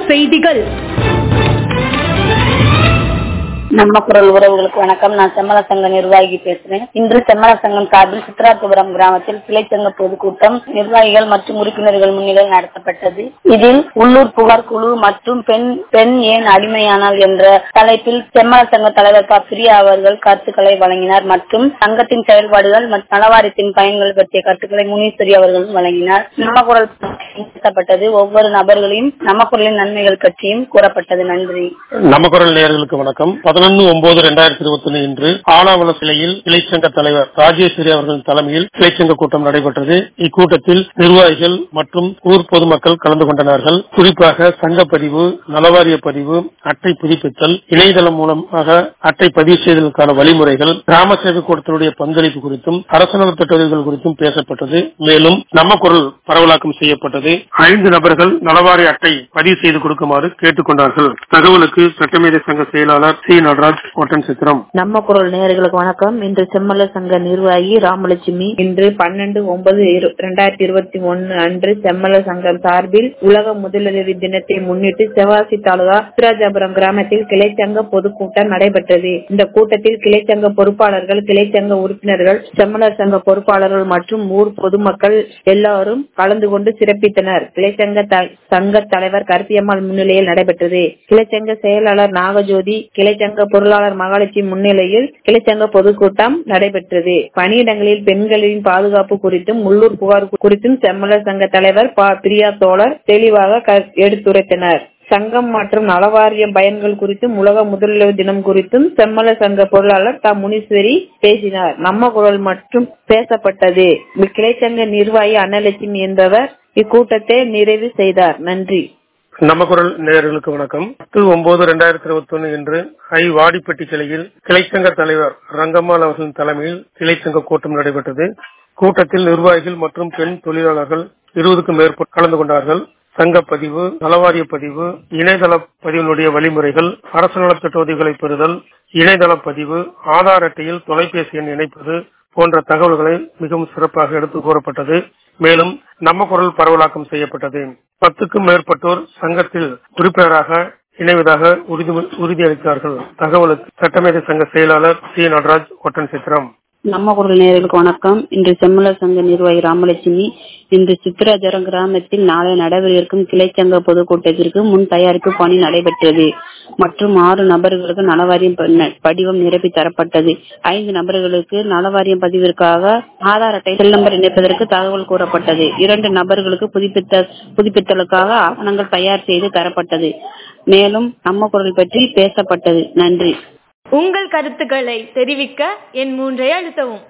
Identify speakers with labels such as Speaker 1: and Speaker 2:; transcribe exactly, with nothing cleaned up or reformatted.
Speaker 1: செய்திகள்.
Speaker 2: நம்ம குரல் உறவுகளுக்கு வணக்கம். நான் செம்மல சங்க நிர்வாகி பேசுறேன். இன்று செம்மல சங்கம் சார்பில் சித்ராத்துபுரம் கிராமத்தில் கிளைச்சங்க பொதுக்கூட்டம் நிர்வாகிகள் மற்றும் உறுப்பினர்கள் முன்னிலையில் நடத்தப்பட்டது. இதில் உள்ளூர் புகார் குழு மற்றும் பெண் பெண் ஏன் அடிமையானால் என்ற தலைப்பில் செம்மல சங்க தலைவர் ப பிரியா அவர்கள் கருத்துக்களை வழங்கினார் மற்றும் சங்கத்தின் செயல்பாடுகள் மற்றும் நலவாரியத்தின் பயன்கள் பற்றிய கருத்துக்களை முனீஸ்வரி அவர்களும் வழங்கினார். நம்ம குரல் பேசப்பட்டது. ஒவ்வொரு நபர்களையும் நம்ம குரலின் நன்மைகள் பற்றியும் கூறப்பட்டது. நன்றி.
Speaker 3: நம்ம குரல் நேயர்களுக்கு வணக்கம். பதினொன்று ஒன்பது இரண்டாயிரத்தி இருபத்தி ஒன்னு இன்று ஆலாவல சிலையில் கிளைச்சங்க தலைவர் ராஜேஸ்வரி அவர்களின் தலைமையில் கிளைச்சங்க கூட்டம் நடைபெற்றது. இக்கூட்டத்தில் நிர்வாகிகள் மற்றும் ஊர் பொதுமக்கள் கலந்து கொண்டனர். குறிப்பாக சங்கப்பதிவு, நலவாரிய பதிவு, அட்டை புதுப்பித்தல், இணையதளம் மூலமாக அட்டை பதிவு செய்தலுக்கான வழிமுறைகள், கிராம சேவை கூட்டத்தினுடைய பங்களிப்பு குறித்தும் அரசு நலத்திட்ட உதவிகள் குறித்தும் பேசப்பட்டது. மேலும் நம்ம குரல் பரவலாக்கம் செய்யப்பட்டது. ஐந்து நபர்கள் நலவாரிய அட்டை பதிவு செய்து கொடுக்குமாறு கேட்டுக் கொண்டார்கள். தகவலுக்கு சட்டமேதை சங்க செயலாளர் சி நடராஜ், ஒட்டன் சித்திரம்.
Speaker 4: நம்ம குரல் நேயர்களுக்கு வணக்கம். இன்று செம்மல சங்க நிர்வாகி ராமலட்சுமி. இன்று பன்னெண்டு ஒன்பது இரண்டாயிரத்தி இருபத்தி ஒன்னு அன்று செம்மல சங்கம் சார்பில் உலக முதலுதவி தினத்தை முன்னிட்டு செவாசி தாலுகா சித்ராஜபுரம் கிராமத்தில் கிளைச்சங்க பொதுக்கூட்டம் நடைபெற்றது. இந்த கூட்டத்தில் கிளைச்சங்க பொறுப்பாளர்கள், கிளைச்சங்க உறுப்பினர்கள், செம்மலர் சங்க பொறுப்பாளர்கள் மற்றும் ஊர் பொதுமக்கள் எல்லாரும் கலந்து கொண்டு சிறப்பித்தனர். கிளைச்சங்க சங்க தலைவர் கருப்பியம்மாள் முன்னிலையில் நடைபெற்றது. கிளைச்சங்க செயலாளர் நாகஜோதி, கிளைச்சங்க பொருளாளர் மகாலட்சுமி முன்னிலையில் கிளைச்சங்க பொதுக்கூட்டம் நடைபெற்றது. பணியிடங்களில் பெண்களின் பாதுகாப்பு குறித்தும் உள்ளூர் புகார் குறித்தும் செம்மலர் சங்க தலைவர் ப பிரியா தோழர் தெளிவாக எடுத்துரைத்தனர். சங்கம் மற்றும் நலவாரிய பயன்கள் குறித்தும் உலக முதலுதவி தினம் குறித்தும் செம்மல சங்க பொருளாளர் த முனீஸ்வரி பேசினார். நம்ம குரல் மற்றும் பேசப்பட்டது. கிளைச்சங்க நிர்வாகி அன்னலட்சுமி என்பவர் இக்கூட்டத்தை நிறைவு செய்தார். நன்றி.
Speaker 3: நம்ம குரல் நேயர்களுக்கு வணக்கம். பத்து ஒன்பது இரண்டாயிரத்தி இருபத்தி ஒன்னு இன்று ஐ வாடிப்பட்டி கிளையில் கிளைச்சங்க தலைவர் ரங்கம்மாள் அவர்களின் தலைமையில் கிளைச்சங்க கூட்டம் நடைபெற்றது. கூட்டத்தில் நிர்வாகிகள் மற்றும் பெண் தொழிலாளர்கள் இருபதுக்கும் மேற்பட்டு கலந்து கொண்டார்கள். சங்கப்பதிவு, நலவாரிய பதிவு, இணையதள பதிவினுடைய வழிமுறைகள், அரசு நலத்திட்ட உதவிகளை பெறுதல், இணையதள பதிவு, ஆதார் அட்டையில் தொலைபேசி எண் இணைப்பது போன்ற தகவல்களை மிகவும் சிறப்பாக எடுத்து கூறப்பட்டது. மேலும் நம்ம குரல் பரவலாக்கம் செய்யப்பட்டது. பத்துக்கும் மேற்பட்டோர் சங்கத்தில் உறுப்பினராக இணைவதாக உறுதியளித்தார்கள். தகவலுக்கு சட்டமேதை சங்க செயலாளர் சி நடராஜ், ஒட்டன் சித்திரம்.
Speaker 2: நம்ம குரல் நேயர்களுக்கு வணக்கம். இன்று செம்மலர் சங்க நிர்வாகி ராமலட்சுமி. இன்று சித்ராஜபுரம் கிராமத்தில் நாளை நடைபெற இருக்கும் கிளைச்சங்க பொதுக்கூட்டத்திற்கு முன் தயாரிப்பு பணி நடைபெற்றது மற்றும் ஆறு நபர்களுக்கு நலவாரியம் படிவம் நிரப்பி தரப்பட்டது. ஐந்து நபர்களுக்கு நலவாரியம் பதிவிற்காக ஆதார் அட்டை செல் நம்பர் இணைப்பதற்கு தகவல் கூறப்பட்டது. இரண்டு நபர்களுக்கு புதுப்பித்த புதுப்பித்தலுக்காக ஆவணங்கள் தயார் செய்து தரப்பட்டது. மேலும் நம்ம குரல் பற்றி பேசப்பட்டது. நன்றி.
Speaker 1: உங்கள் கருத்துக்களை தெரிவிக்க என் மூன்றை அழுத்தவும்.